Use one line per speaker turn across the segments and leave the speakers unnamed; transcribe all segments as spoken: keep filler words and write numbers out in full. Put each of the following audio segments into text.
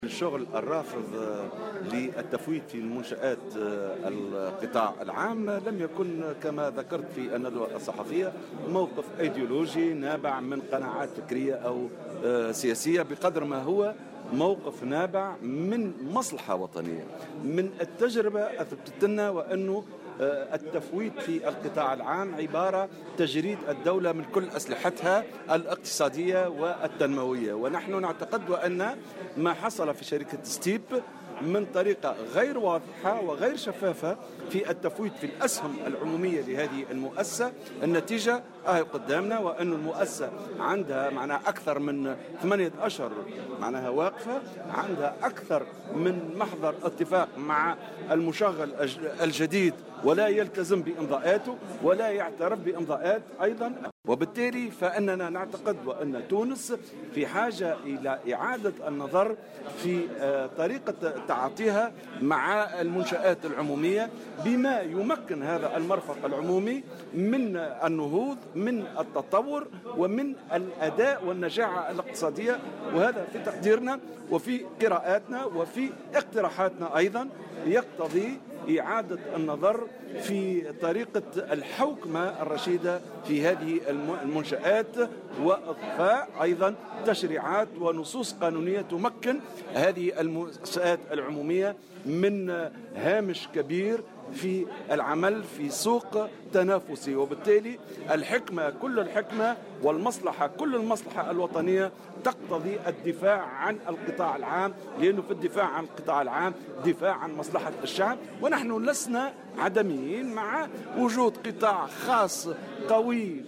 الشغل الرافض للتفويت في المنشآت القطاع العام لم يكن كما ذكرت في الندوة الصحفية موقف أيديولوجي نابع من قناعات فكرية أو سياسية، بقدر ما هو موقف نابع من مصلحة وطنية، من التجربة أثبتت لنا وأنه التفويت في القطاع العام عبارة تجريد الدولة من كل أسلحتها الاقتصادية والتنموية. ونحن نعتقد وأن ما حصل في شركة ستيب من طريقة غير واضحة وغير شفافة في التفويت في الأسهم العمومية لهذه المؤسسة، النتيجة آه قدامنا، وأن المؤسسة عندها معناها أكثر من ثمانية أشهر معناها واقفة، عندها أكثر من محضر اتفاق مع المشغل الجديد ولا يلتزم بإمضاءاته ولا يعترف بإمضاءات أيضا. وبالتالي فإننا نعتقد وأن تونس في حاجة إلى إعادة النظر في طريقة تعاطيها مع المنشآت العمومية بما يمكن هذا المرفق العمومي من النهوض، من التطور، ومن الأداء والنجاعة الاقتصادية. وهذا في تقديرنا وفي قراءاتنا وفي اقتراحاتنا أيضا يقتضي إعادة النظر في طريقة الحوكمة الرشيدة في هذه المنشآت، وإضفاء أيضا تشريعات ونصوص قانونية تمكن هذه المنشآت العمومية من هامش كبير في العمل في سوق تنافسي. وبالتالي الحكمة كل الحكمة والمصلحة كل المصلحة الوطنية تقتضي الدفاع عن القطاع العام، لأنه في الدفاع عن القطاع العام دفاع عن مصلحة الشعب. ونحن لسنا عدميين مع وجود قطاع خاص قوي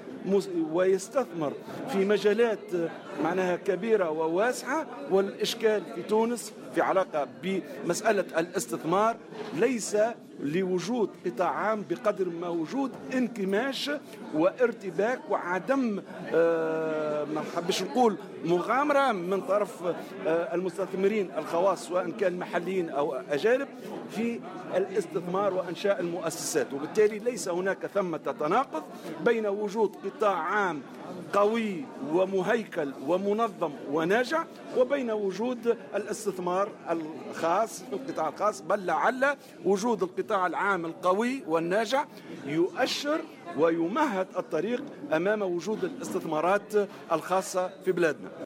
ويستثمر في مجالات معناها كبيرة وواسعة. والإشكال في تونس في علاقة بمسألة الاستثمار ليس لوجود قطاع عام بقدر ما وجود انكماش وارتباك وعدم آه ما حبش نقول مغامرة من طرف آه المستثمرين الخواص سواء كان محليين أو أجانب في الاستثمار وإنشاء المؤسسات. وبالتالي ليس هناك ثمة تناقض بين وجود قطاع عام قوي ومهيكل ومنظم وناجع وبين وجود الاستثمار الخاص في القطاع الخاص، بل لعل وجود القطاع العام القوي والناجع يؤشر ويمهد الطريق أمام وجود الاستثمارات الخاصة في بلادنا.